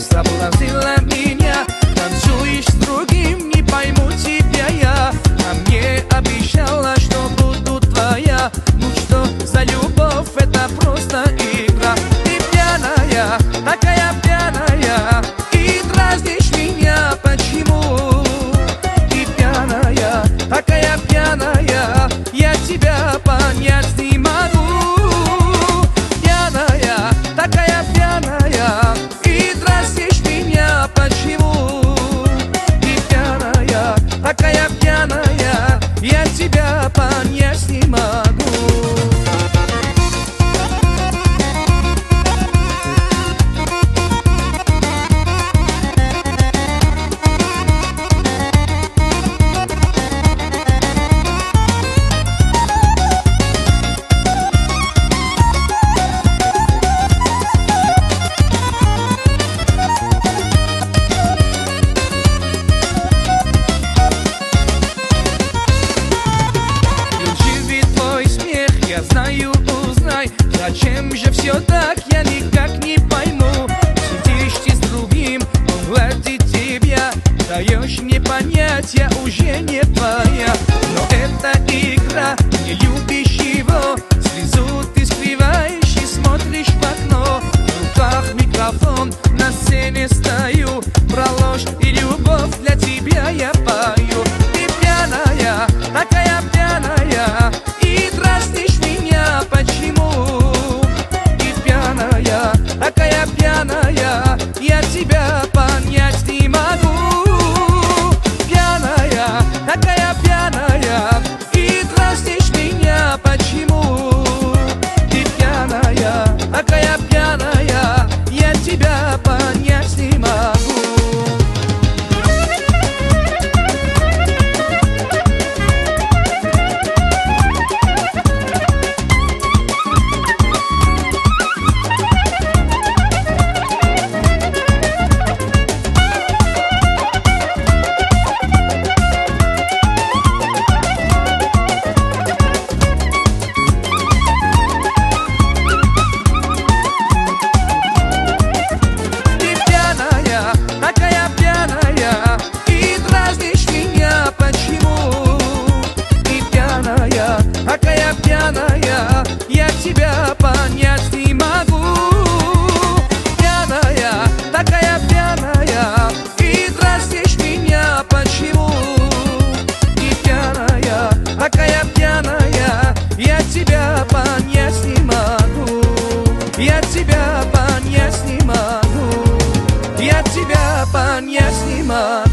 соблазнила меня. Танцуешь с другим, не пойму тебя я, а мне обещала, что буду твоя. Ну что за любовь, это просто игра. Ты пьяная, такая пьяная, и дразнишь меня, почему? Ты пьяная, такая пьяная, я тебя понять не могу. Пьяная, такая пьяная, и дразнишь меня, почему? Ты пьяная, такая пьяная, я тебя понять не могу. Я знаю, узнай, зачем же все так, я никак не пойму. Сидишь ты с другим, он гладит тебя, даешь мне понять, я уже не твоя. Но это игра, не любишь его, слезу ты скрываешь и смотришь в окно. В руках микрофон, на сцене стою, про ложь и любовь для тебя я пою. Ты пьяная, такая пьяная, и дразнишь меня, почему? Ты пьяная, такая пьяная, я тебя понять не могу. Пьяная, такая пьяная, и дразнишь меня, почему? Ты пьяная, такая пьяная, я тебя понять не могу. Такая пьяная, я тебя понять не могу. Пьяная, такая пьяная, и дразнишь меня, почему? Ты пьяная, такая пьяная, я тебя понять не могу. Я тебя понять не могу. Я тебя понять не могу.